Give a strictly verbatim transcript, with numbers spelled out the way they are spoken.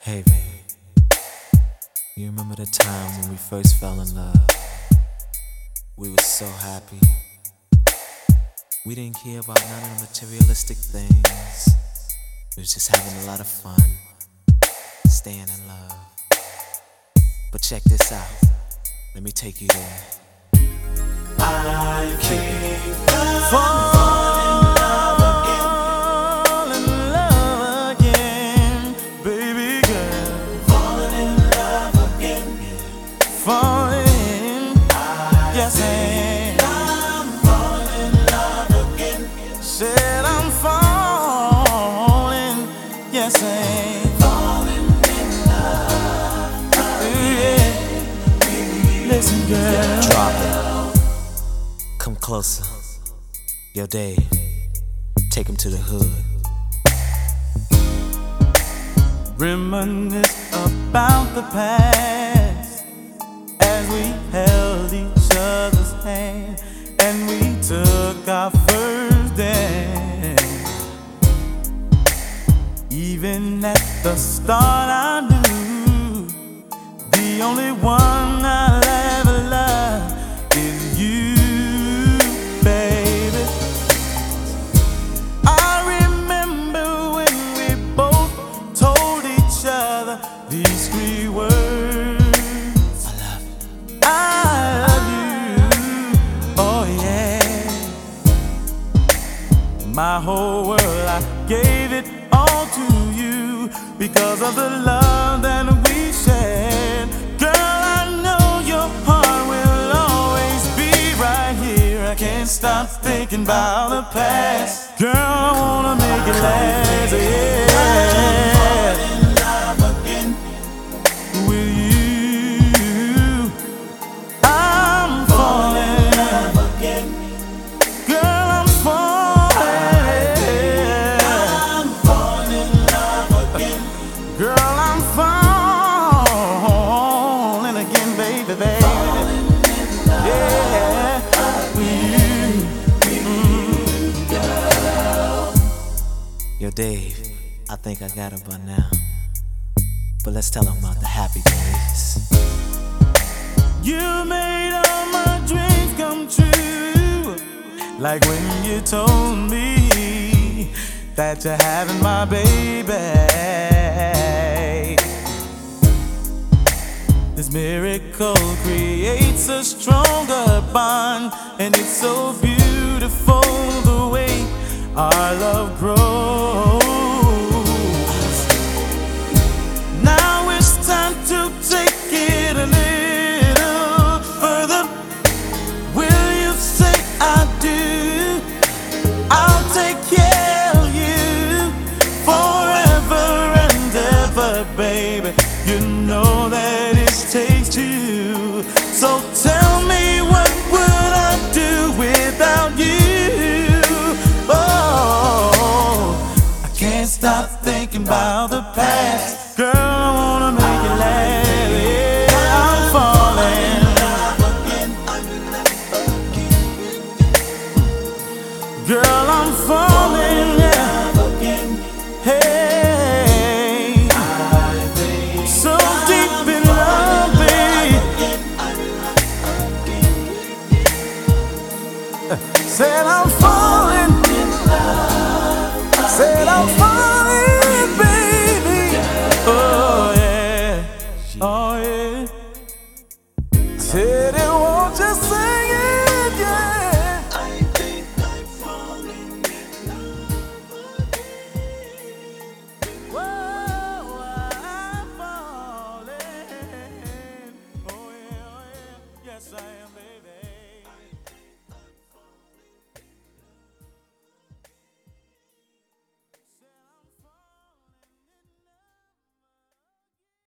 Hey baby, you remember the time when we first fell in love? We were so happy. We didn't care about none of the materialistic things. We was just having a lot of fun, staying in love. But check this out, let me take you there. I keep falling in love again, in love again, baby girl. Falling in love again, falling. Yes, and I'm falling in love again. Said I'm falling. Yes, and falling in love. Yeah. Listen, girl. Drop it. Come closer. Yo, Dave, take him to the hood. Reminisce about the past as we held each other's hand and we took our first dance. Even at the start I knew the only one I'll ever love is you. These three words, I love you, I love you, oh yeah. My whole world, I gave it all to you because of the love that we shared. Girl, I know your heart will always be right here. I can't stop thinking about the past. Girl, I wanna make it last, yeah. Yo, Dave, I think I got her by now. But let's tell them about the happy days. You made all my dreams come true, like when you told me that you're having my baby. This miracle creates a stronger bond, and it's so beautiful the way our love grows. Now it's time to take it a little further. Will you say I do? I'll take care of you forever and ever, baby. You know that it takes two. So tell me, what would I do without you? Stop thinking about the past. Girl, I wanna make it last. Yeah, I'm falling. Girl, I'm falling. Yeah. Hey, so deep in love, babe. Said I'm falling. Said I'm falling, baby. Oh yeah, oh yeah. Said it